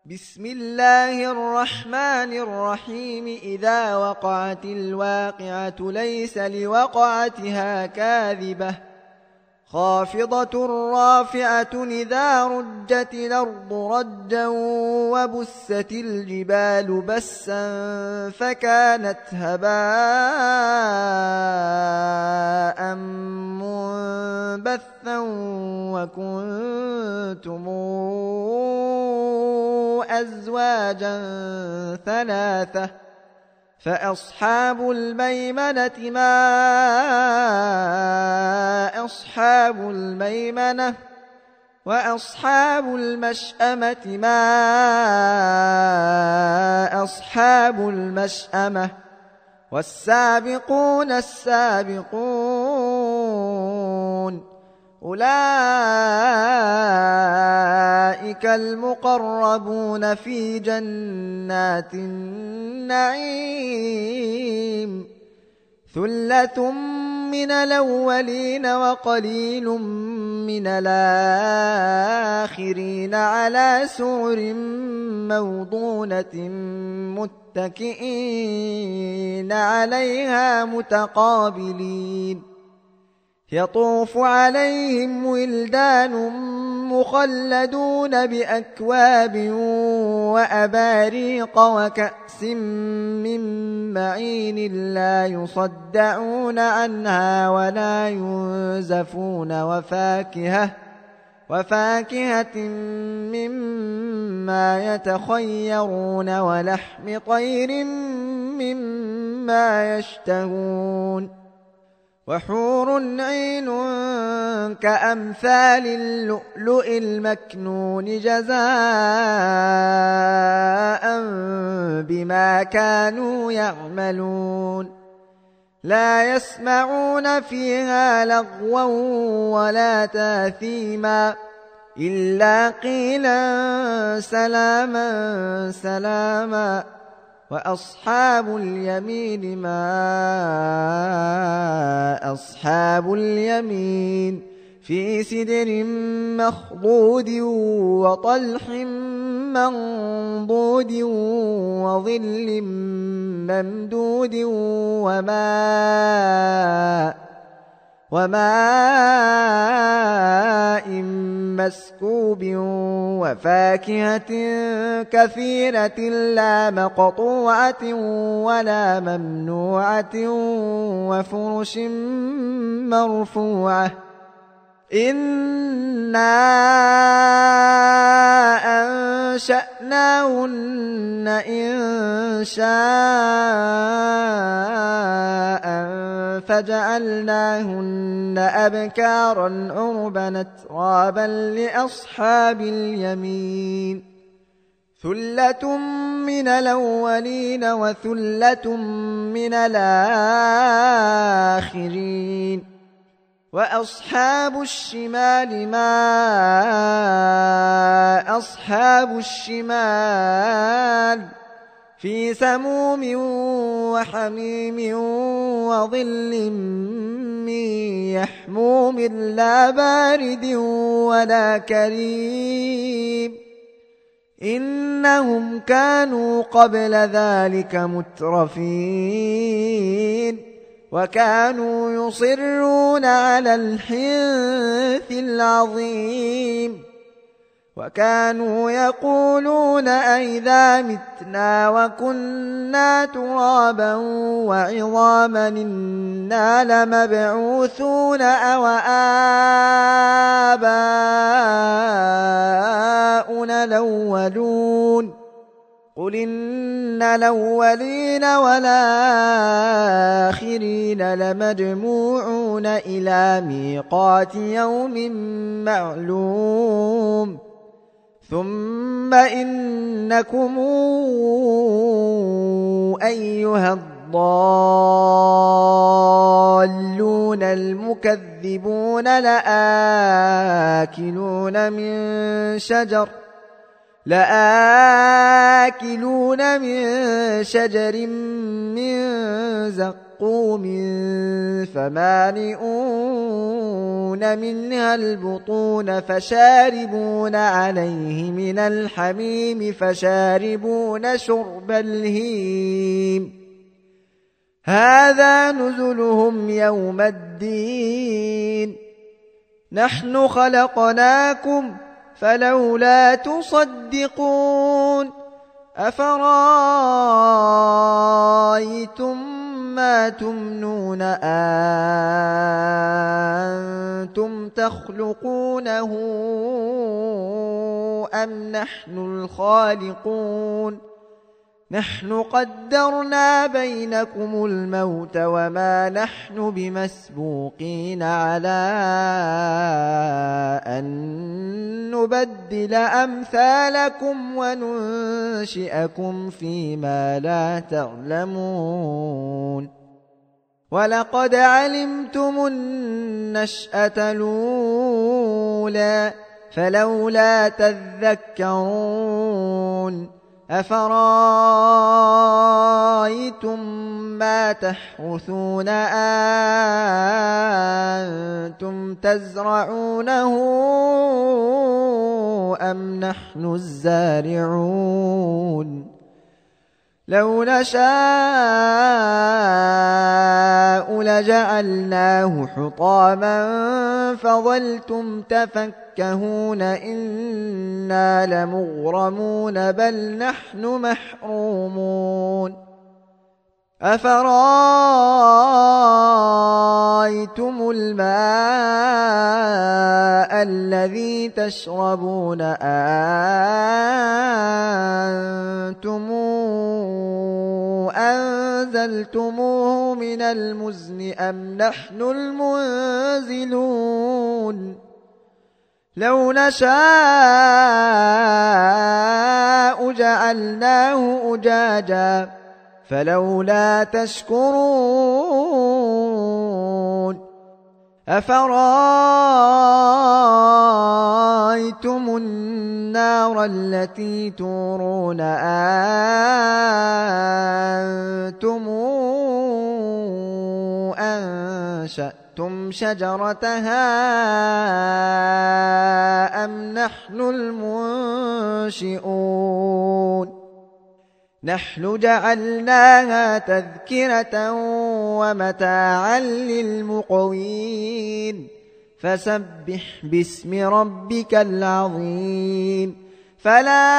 بسم الله الرحمن الرحيم. إذا وقعت الواقعة ليس لوقعتها كاذبة خافضة رافعة. إذا رجت الأرض رجا وبست الجبال بسا فكانت هباء منبثا وكنتم أزواجا ثلاثة فأصحاب الميمنة ما أصحاب الميمنة وأصحاب المشأمة ما أصحاب المشأمة والسابقون السابقون أولئك المقربون في جنات النعيم. ثلة من الأولين وقليل من الآخرين على سرر موضونة متكئين عليها متقابلين. يطوف عليهم ولدان مخلدون بأكواب وأباريق وكأس من معين لا يصدعون عنها ولا ينزفون وفاكهة مما يتخيرون ولحم طير مما يشتهون. وحور عين كأمثال اللؤلؤ المكنون جزاء بما كانوا يعملون. لا يسمعون فيها لغوا ولا تاثيما إلا قيلا سلاما سلاما. وأصحاب اليمين ما أصحاب اليمين في سدر مخضود وطلح منضود وظل ممدود وماء مسكوب وفاكهة كثيرة لا مقطوعة ولا ممنوعة وفرش مرفوعة. إنا أنشأناهن إنشاء فجعلناهن أبكارا عربا أترابا لأصحاب اليمين. ثلة من الأولين وثلة من الآخرين. وأصحاب الشمال ما أصحاب الشمال في سموم وحميم وظل من يحموم لا بارد ولا كريم. إنهم كانوا قبل ذلك مترفين وكانوا يصرون على الحنث العظيم. وكانوا يقولون أئذا متنا وكنا ترابا وعظاما إنا لمبعوثون أو آباؤنا الأولون. قل إن الأولين والآخرين لمجموعون إلى ميقات يوم معلوم. ثم إنكم أيها الضالون المكذبون لآكلون من شجر من زقوم فمالئون فمالئون منها البطون فشاربون عليه من الحميم فشاربون شرب الهيم هذا نزلهم يوم الدين نحن خلقناكم فلولا تصدقون أفرأيتم ما تمنون أنتم تخلقونه أم نحن الخالقون نحن قدرنا بينكم الموت وما نحن بمسبوقين على أن نبدل أمثالكم وننشئكم فيما لا تعلمون ولقد علمتم النشأة الأولى فلولا تذكرون أفرأيتم ما تحرثون أنتم تزرعونه أم نحن الزارعون لو نشاء لجعلناه حطاما فظلتم تفكهون إنا لمغرمون بل نحن محرومون أفرأيتم الماء الذي تشربون أنتم أنزلتموه من المزن أم نحن المنزلون لو نشاء جعلناه أجاجا فلولا تشكرون أفرأيتم النار التي تورون أنتم أنشأتم شجرتها أم نحن المنشئون نحن جعلناها تذكرة ومتاعا للمقوين فسبح باسم ربك العظيم فلا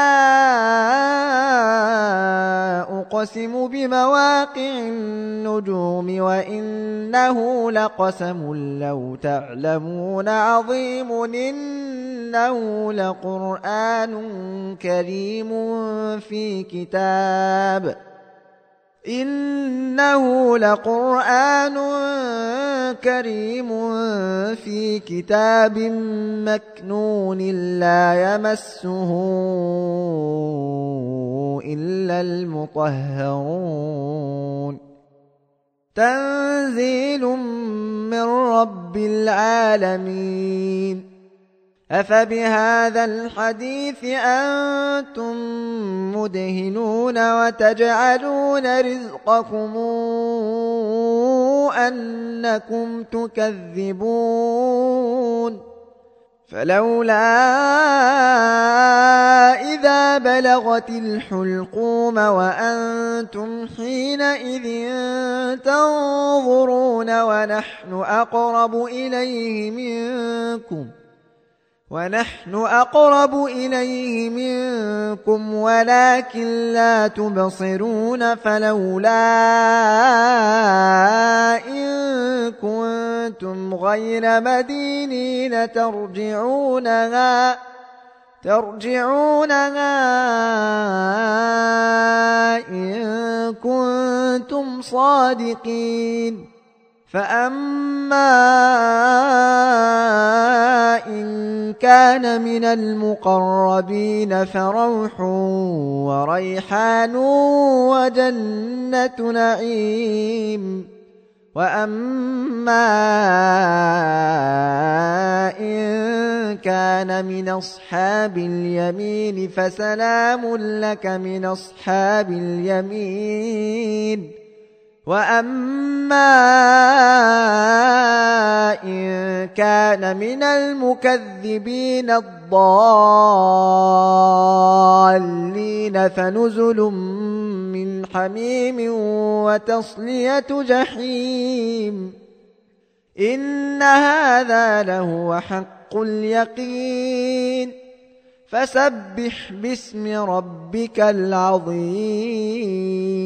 أقسم بمواقع النجوم وإنه لقسم لو تعلمون عظيم إنه لقرآن كريم في كتاب إنه لقرآن كريم في كتاب مكنون لا يمسه إلا المطهرون تنزيل من رب العالمين أفبهذا الحديث أنتم مدهنون وتجعلون رزقكم أنكم تكذبون فلولا إذا بلغت الحلقوم وأنتم حينئذ تنظرون ونحن أقرب إليه منكم ولكن لا تبصرون فلولا إن كنتم غير مدينين ترجعونها إن كنتم صادقين فأما إن كان من المقربين فروح وريحان وجنة نعيم وأما إن كان من أصحاب اليمين فسلام لك من أصحاب اليمين وأما إن كان من المكذبين الضالين فنزل من حميم وتصلية جحيم إن هذا لهو حق اليقين فسبح باسم ربك العظيم